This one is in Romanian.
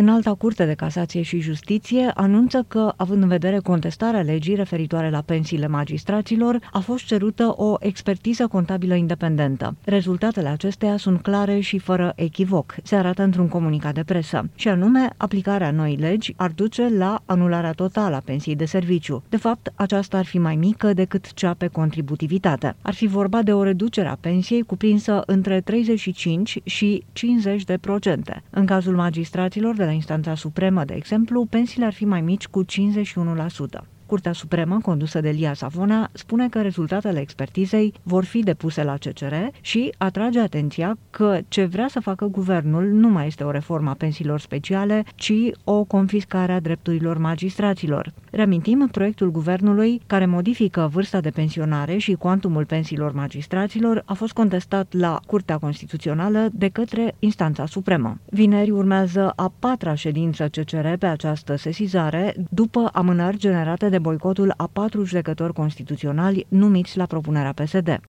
Înalta Curte de Casație și Justiție anunță că, având în vedere contestarea legii referitoare la pensiile magistraților, a fost cerută o expertiză contabilă independentă. Rezultatele acesteia sunt clare și fără echivoc, se arată într-un comunicat de presă, și anume, aplicarea noii legi ar duce la anularea totală a pensiei de serviciu. De fapt, aceasta ar fi mai mică decât cea pe contributivitate. Ar fi vorba de o reducere a pensiei cuprinsă între 35 și 50%. În cazul magistraților de la Instanța Supremă, de exemplu, pensiile ar fi mai mici cu 51%. Curtea Supremă, condusă de Lia Savona, spune că rezultatele expertizei vor fi depuse la CCR și atrage atenția că ce vrea să facă guvernul nu mai este o reformă a pensiilor speciale, ci o confiscare a drepturilor magistraților. Reamintim, proiectul guvernului, care modifică vârsta de pensionare și cuantumul pensiilor magistraților, a fost contestat la Curtea Constituțională de către Instanța Supremă. Vineri urmează a 4-a ședință CCR pe această sesizare, după amânări generate de boicotul a 4 judecători constituționali numiți la propunerea PSD.